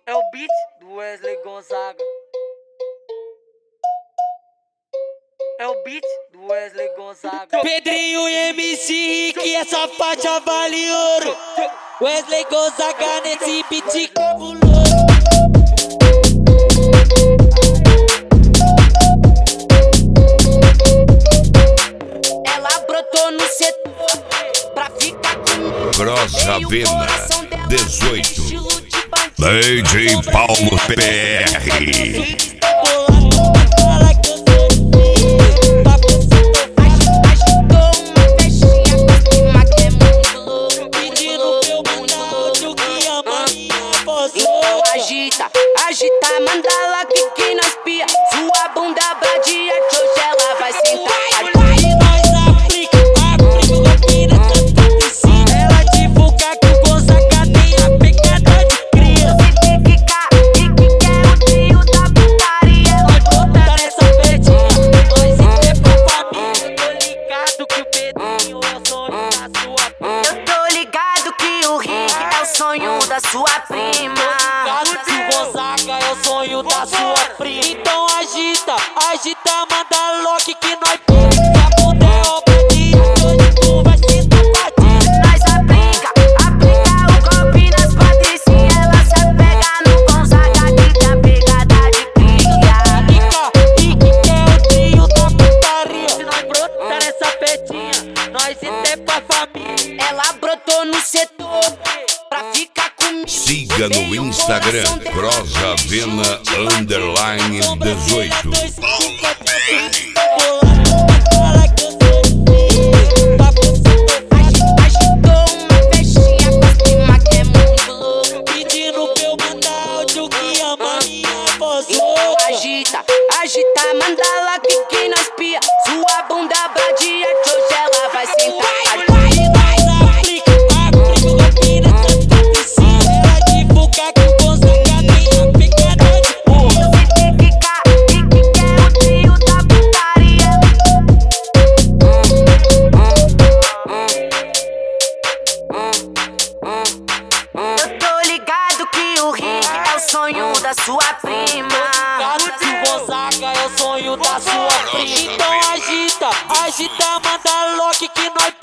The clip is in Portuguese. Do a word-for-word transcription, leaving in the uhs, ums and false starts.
É o beat do Wesley Gonzaga. É o beat do Wesley Gonzaga. Pedrinho e M C Rick, essa faixa vale ouro. Wesley Gonzaga nesse beat cabuloso. Ela brotou no setor pra ficar comigo. Cross Ravena dezoito, D J Paulo P R. Agita, agita, manda lá que que nós pia. Sua bunda bradia, que hoje ela vai sentar. E nós aplica, aplica o golpe nessa patricinha. Ela divulga que o Gonzaga tem a pegada de cria. Você tem que cá, e que quer o trio da putaria. Nós botar nessa pedinha, nós é pra família. Tô ligado que o Pedrinho é o sonho da sua prima. Eu tô ligado que o Rick é o sonho da sua prima. Que o Gonzaga é o sonho da sua prima. Então agita, agita, manda lock que nós pega. A bunda é obra de arte, hoje tu vai se tapadinha. Nós aplica, aplica o golpe nas patricinhas. Ela se apega no Gonzaga que tem a pegada de cria. E que quer o trio da putaria. Se nós brotar nessa petinha, nós é pra família. Ela brotou no setor pra ficar comigo. Siga no Instagram Cross Ravena underline dezoito. Agitou uma festinha com as prima que é muito louco. Pedindo pra eu mandar áudio que ama minha voz. Então agita, agita, manda lá que que nós pia. Sua bunda bradia, que hoje ela vai sentar. Sonho da sua prima. Que o Gonzaga é o sonho da sua prima. Então agita, agita, manda lock que nós